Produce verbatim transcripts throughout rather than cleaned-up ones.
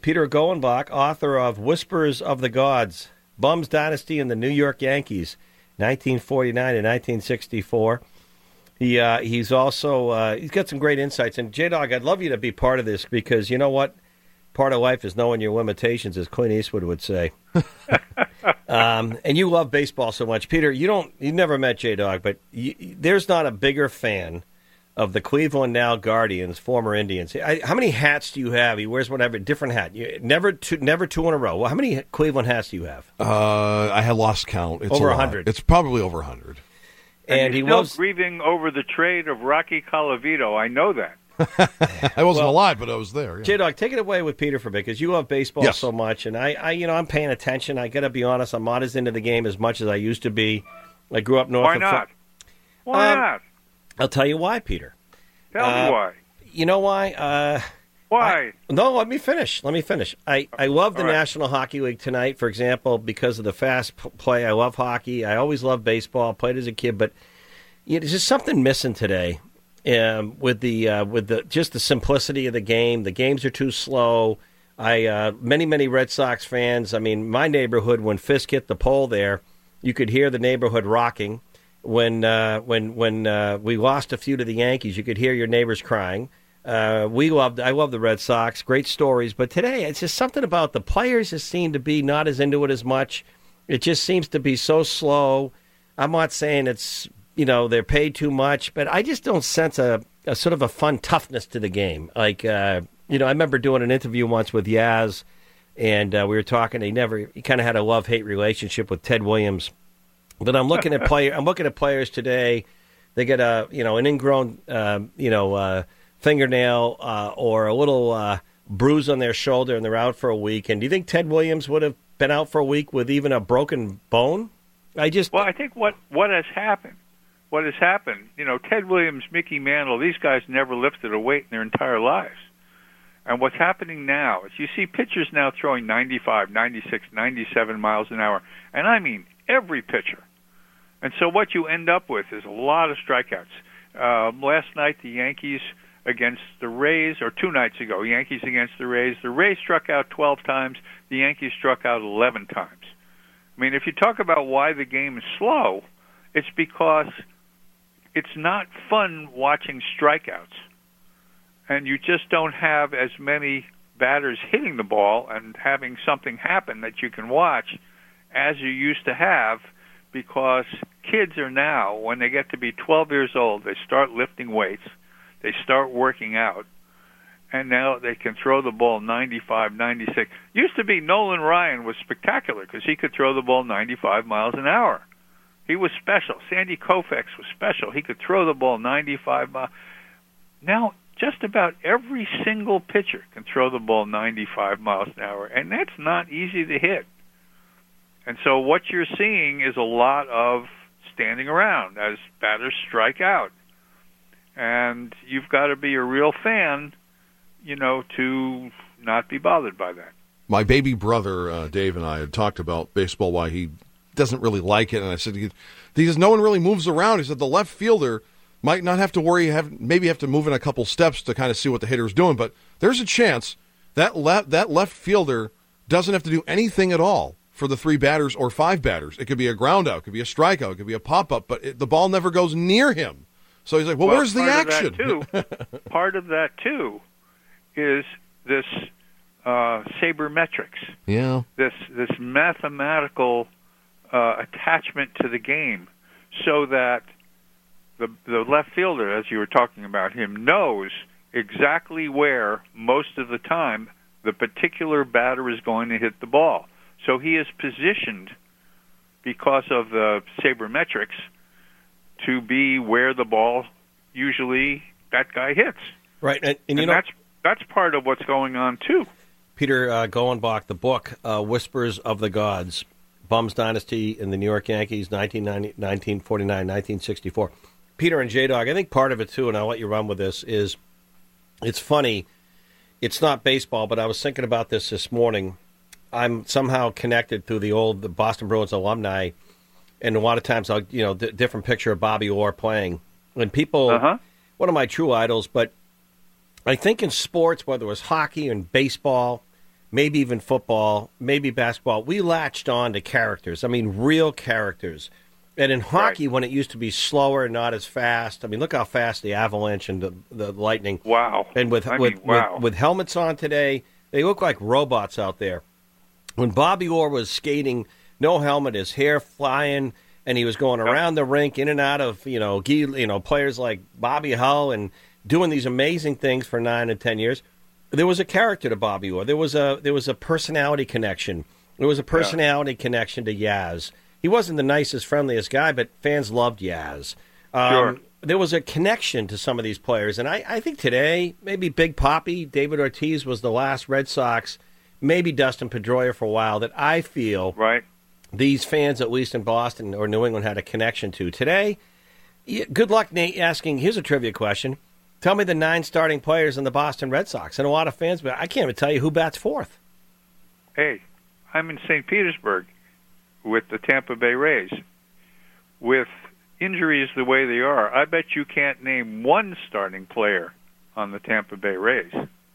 Peter Golenbach, author of Whispers of the Gods, Bums Dynasty and the New York Yankees, nineteen forty-nine to nineteen sixty-four. He uh, he's also uh, he's got some great insights. And J-Dog, I'd love you to be part of this because you know what? Part of life is knowing your limitations, as Clint Eastwood would say. um, and you love baseball so much, Peter. You don't you never met J-Dog, but you, there's not a bigger fan of the Cleveland now Guardians, former Indians. I, how many hats do you have? He wears whatever different hat. You, never two, never two in a row. Well, how many Cleveland hats do you have? Uh, I had lost count. It's over a a hundred. It's probably over a hundred. And, and he's he still loves grieving over the trade of Rocky Colavito. I know that. I wasn't well, alive, but I was there. Yeah. J-Dog, take it away with Peter for a bit because you love baseball yes. so much, and I, I, you know, I'm paying attention. I got to be honest, I'm not as into the game as much as I used to be. I grew up north. Why of not? Why um, not? I'll tell you why, Peter. Tell uh, me why. You know why? Uh, why? I, no, let me finish. Let me finish. I, I love the All right. National Hockey League tonight, for example, because of the fast p- play. I love hockey. I always loved baseball. Played as a kid, but you know, there's just something missing today. Um, with the uh, with the just the simplicity of the game, the games are too slow. I uh, many many Red Sox fans. I mean, my neighborhood when Fisk hit the pole there, you could hear the neighborhood rocking. When uh, when when uh, we lost a few to the Yankees, you could hear your neighbors crying. Uh, we loved. I love the Red Sox. Great stories, but today it's just something about the players just seem to be not as into it as much. It just seems to be so slow. I'm not saying it's. You know, they're paid too much, but I just don't sense a, a sort of a fun toughness to the game. Like, uh, you know, I remember doing an interview once with Yaz, and uh, we were talking. He never, he kind of had a love-hate relationship with Ted Williams. But I'm looking at player, I'm looking at players today. They get a, you know, an ingrown, uh, you know, uh, fingernail uh, or a little uh, bruise on their shoulder, and they're out for a week. And do you think Ted Williams would have been out for a week with even a broken bone? I just, well, I think what what has happened. What has happened, you know, Ted Williams, Mickey Mantle, these guys never lifted a weight in their entire lives. And what's happening now is you see pitchers now throwing ninety-five, ninety-six, ninety-seven miles an hour, and I mean every pitcher. And so what you end up with is a lot of strikeouts. Uh, last night, the Yankees against the Rays, or two nights ago, Yankees against the Rays, the Rays struck out twelve times, the Yankees struck out eleven times. I mean, if you talk about why the game is slow, it's because it's not fun watching strikeouts, and you just don't have as many batters hitting the ball and having something happen that you can watch as you used to have, because kids are now, when they get to be twelve years old, they start lifting weights, they start working out, and now they can throw the ball ninety-five, ninety-six. Used to be Nolan Ryan was spectacular because he could throw the ball ninety-five miles an hour. He was special. Sandy Koufax was special. He could throw the ball ninety-five miles. Now, just about every single pitcher can throw the ball ninety-five miles an hour, and that's not easy to hit. And so what you're seeing is a lot of standing around as batters strike out. And you've got to be a real fan, you know, to not be bothered by that. My baby brother, uh, Dave, and I had talked about baseball, why he doesn't really like it, and I said, because no one really moves around. He said the left fielder might not have to worry, have maybe have to move in a couple steps to kind of see what the hitter's doing, but there's a chance that left that left fielder doesn't have to do anything at all for the three batters or five batters. It could be a ground out, it could be a strikeout, it could be a pop-up, but it, the ball never goes near him. So he's like, well, well where's the part action? Of that too, part of that, too, is this uh, sabermetrics. Yeah. This, this mathematical Uh, attachment to the game, so that the the left fielder, as you were talking about him, knows exactly where most of the time the particular batter is going to hit the ball. So he is positioned because of the sabermetrics to be where the ball usually that guy hits. right, and, and, and you know that's that's part of what's going on too. Peter uh, Golenbach, the book uh, Whispers of the Gods. Bums Dynasty in the New York Yankees, nineteen ninety, nineteen forty-nine, nineteen sixty-four. Peter and J-Dog, I think part of it, too, and I'll let you run with this, is it's funny. It's not baseball, but I was thinking about this this morning. I'm somehow connected through the old the Boston Bruins alumni, and a lot of times, I'll you know, d- different picture of Bobby Orr playing. When people, uh-huh. one of my true idols, but I think in sports, whether it was hockey and baseball, maybe even football, maybe basketball, we latched on to characters. I mean, real characters. And in hockey, Right. when it used to be slower and not as fast, I mean, look how fast the Avalanche and the, the Lightning. Wow. And with, I with, mean, wow. with with helmets on today, they look like robots out there. When Bobby Orr was skating, no helmet, his hair flying, and he was going around the rink, in and out of you know, you know, players like Bobby Hull, and doing these amazing things for nine and ten years. There was a character to Bobby Orr. There was a there was a personality connection. There was a personality yeah. connection to Yaz. He wasn't the nicest, friendliest guy, but fans loved Yaz. Um, Sure. There was a connection to some of these players, and I, I think today maybe Big Papi, David Ortiz was the last Red Sox, maybe Dustin Pedroia for a while, that I feel Right. these fans, at least in Boston or New England, had a connection to. Today, yeah, good luck, Nate, asking, here's a trivia question. Tell me the nine starting players in the Boston Red Sox. And a lot of fans, but I can't even tell you who bats fourth. Hey, I'm in Saint Petersburg with the Tampa Bay Rays. With injuries the way they are, I bet you can't name one starting player on the Tampa Bay Rays.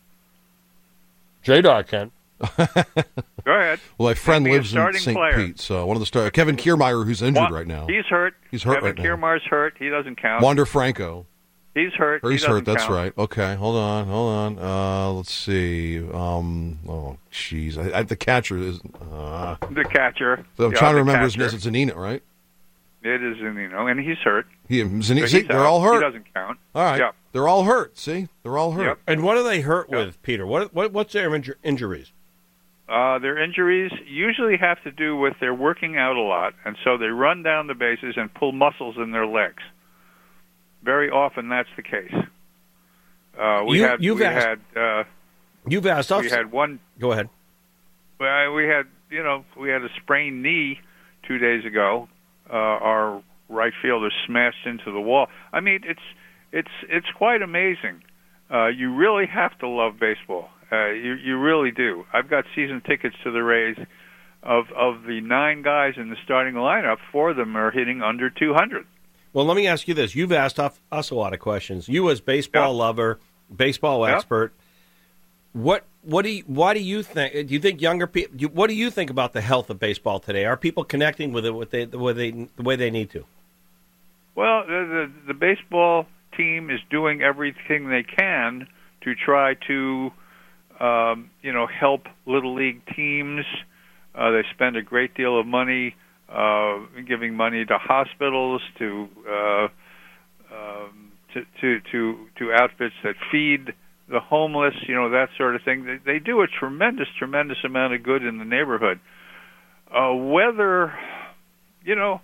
J-Dog can. Go ahead. Well, my friend Name me a lives in starting Saint player. Pete, so one of the stars. Kevin Kiermaier, who's injured Wa- right now. He's hurt. He's hurt Kevin right now. Kiermaier's hurt. He doesn't count. Wander Franco. He's hurt. Or he's he doesn't hurt, that's count. right. Okay, hold on, hold on. Uh, let's see. Um, oh, jeez. I, I, the catcher is... Uh, The catcher. so I'm Yeah, trying to the remember his catcher. name. It's Zanina, right? It is, and you know, and he's hurt. He, So Zanina, he's see, they're out. all hurt. He doesn't count. All right. Yep. They're all hurt. See? They're all hurt. Yep. And what are they hurt Yeah. with, Peter? What, what What's their inju- injuries? Uh, their injuries usually have to do with they're working out a lot, and so they run down the bases and pull muscles in their legs. Very often, that's the case. Uh, we You- had you've we asked- had uh, You've asked us. we had one. Go ahead. Well, we had you know we had a sprained knee two days ago. Uh, our right fielder smashed into the wall. I mean, it's it's it's quite amazing. Uh, you really have to love baseball. Uh, you you really do. I've got season tickets to the Rays. Of of the nine guys in the starting lineup, four of them are hitting under two hundred. Well, let me ask you this. You've asked us us a lot of questions. You as baseball Yeah. lover, baseball Yeah. expert, what what do you, why do you think do you think younger people what do you think about the health of baseball today? Are people connecting with it with they, the way they the way they need to? Well, the, the the baseball team is doing everything they can to try to um, you know help little league teams. Uh, they spend a great deal of money uh, giving money to hospitals, to, uh, um, to to to to outfits that feed the homeless, you know, that sort of thing. They, they do a tremendous, tremendous amount of good in the neighborhood. Uh, whether, you know,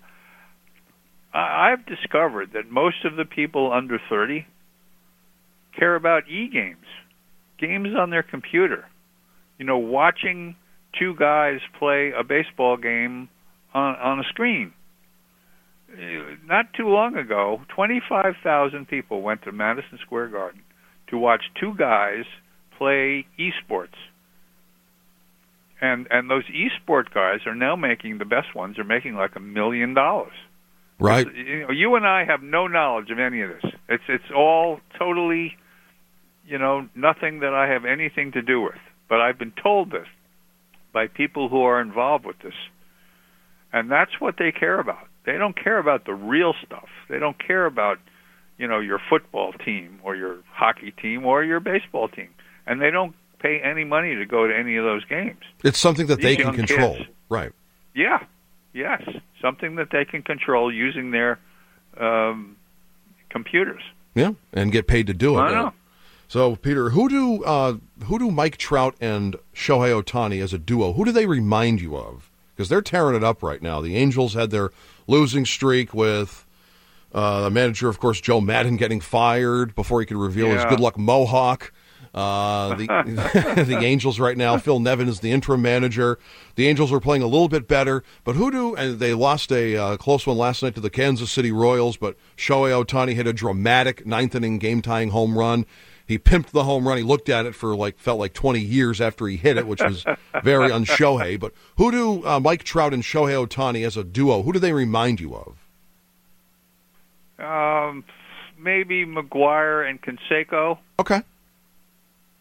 I, I've discovered that most of the people under thirty care about e-games, games on their computer. You know, watching two guys play a baseball game on, on a screen. Not too long ago, twenty-five thousand people went to Madison Square Garden to watch two guys play esports. And and those esport guys are now making, the best ones are making like a million dollars. Right. You know, you and I have no knowledge of any of this. It's it's all totally, you know, nothing that I have anything to do with. But I've been told this by people who are involved with this. And that's what they care about. They don't care about the real stuff. They don't care about, you know, your football team or your hockey team or your baseball team. And they don't pay any money to go to any of those games. It's something that they These can young control. kids. Right. Yeah, yes, something that they can control using their um, computers. Yeah, and get paid to do it. I know. So, Peter, who do uh, who do Mike Trout and Shohei Ohtani as a duo? Who do they remind you of? Because they're tearing it up right now. The Angels had their losing streak with uh, the manager, of course, Joe Madden, getting fired before he could reveal his Yeah. good luck mohawk. Uh, the the Angels right now, Phil Nevin is the interim manager. The Angels are playing a little bit better, but who do? And they lost a uh, close one last night to the Kansas City Royals. But Shohei Ohtani hit a dramatic ninth inning game tying home run. He pimped the home run. He looked at it for like felt like twenty years after he hit it, which was very un-Shohei. But who do uh, Mike Trout and Shohei Ohtani as a duo? Who do they remind you of? Um, maybe McGuire and Canseco. Okay.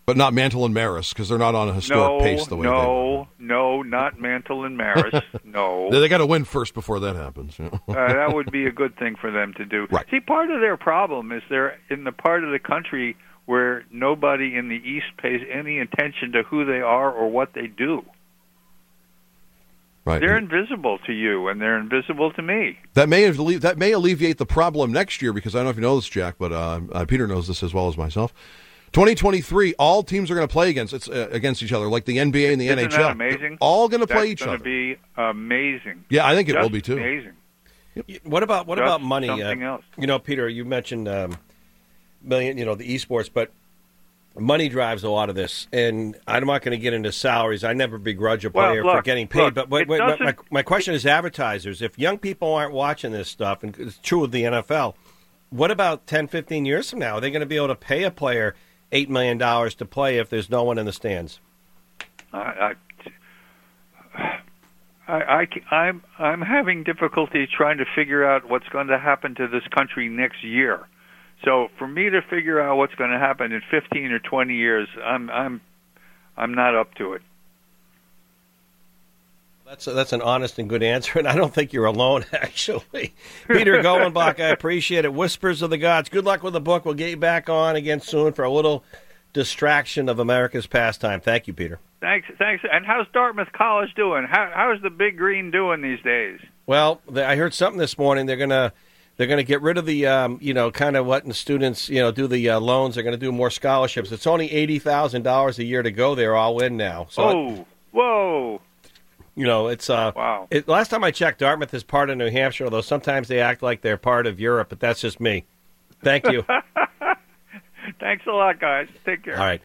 But not Mantle and Maris, because they're not on a historic no, pace the way no, they were. No, not Mantle and Maris. No. They got to win first before that happens. You know? uh, that would be a good thing for them to do. Right. See, part of their problem is they're in the part of the country where nobody in the East pays any attention to who they are or what they do. Right. They're invisible to you, and they're invisible to me. That may alleviate, that may alleviate the problem next year, because I don't know if you know this, Jack, but uh, uh, Peter knows this as well as myself. twenty twenty-three, all teams are going to play against it's, uh, against each other, like the N B A and the Isn't N H L. that amazing? They're all going to play That's each gonna other. Be amazing. Yeah, I think it Just will be too. Amazing. What about what Just about money? something uh, else. You know, Peter, you mentioned um, million, you know, the esports, but money drives a lot of this, and I'm not going to get into salaries. I never begrudge a player well, look, for getting paid, look, but wait, it wait, my, doesn't- my question is advertisers. If young people aren't watching this stuff, and it's true with the N F L, what about ten, fifteen years from now? Are they going to be able to pay a player eight million dollars to play if there's no one in the stands? I, I, I, I, I'm, I'm having difficulty trying to figure out what's going to happen to this country next year. So for me to figure out what's going to happen in fifteen or twenty years, I'm, I'm, I'm not up to it. That's a, that's an honest and good answer, and I don't think you're alone, actually. Peter Golenbach, I appreciate it. Whispers of the Gods. Good luck with the book. We'll get you back on again soon for a little distraction of America's pastime. Thank you, Peter. Thanks, thanks. And how's Dartmouth College doing? How, how's the Big Green doing these days? Well, the, I heard something this morning. They're gonna they're gonna get rid of the um, you know kind of letting students you know do the uh, loans. They're gonna do more scholarships. It's only eighty thousand dollars a year to go. They're all in now. So oh, it, whoa. you know it's uh Wow. It, last time I checked, Dartmouth is part of New Hampshire. Although sometimes they act like they're part of Europe, but that's just me. Thank you. Thanks a lot, guys. Take care. All right.